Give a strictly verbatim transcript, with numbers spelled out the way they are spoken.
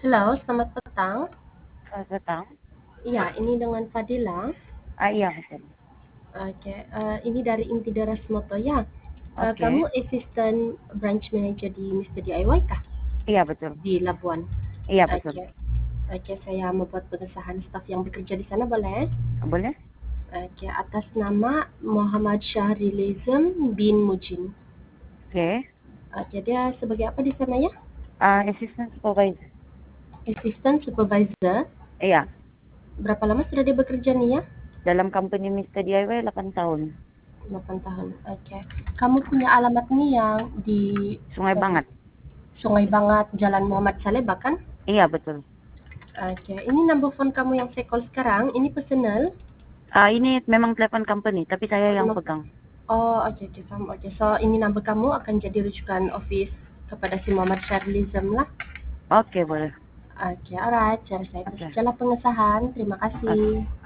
Halo, selamat petang. Selamat petang. Iya, ini dengan Fadila. Ah, iya betul. Oke, eh, ini dari Intidaras Moto ya. Eh, Oke. kamu asisten branch manager di mister D I Y kah? Iya betul. Di Labuan. Iya betul. Oke, oke, saya membuat pengesahan staf yang bekerja di sana boleh? Boleh? Oke, atas nama Muhammad Syahrilizm bin Mujin. Oke. Oke, dia sebagai apa di sana ya? Ah, assistant supervisor. Assistant supervisor. Iya. Berapa lama sudah dia bekerja nih ya? Dalam company mister D I Y delapan tahun. delapan tahun. Oke. Kamu punya alamat nih yang di Sungai eh, Bangat. Sungai Bangat, Jalan Muhammad Saleh bahkan? Iya betul. Oke. Ini number phone kamu yang saya call sekarang, ini personal? Ah, ini memang telepon company, tapi saya yang Memang- pegang. Oh, oke, oke, paham. Oke, so ini number kamu akan jadi rujukan office kepada si Muhammad Syarlizam lah. Oke, boleh. Oke, alright. Cara saya itu Oke. sajalah pengesahan. Terima Oke. kasih.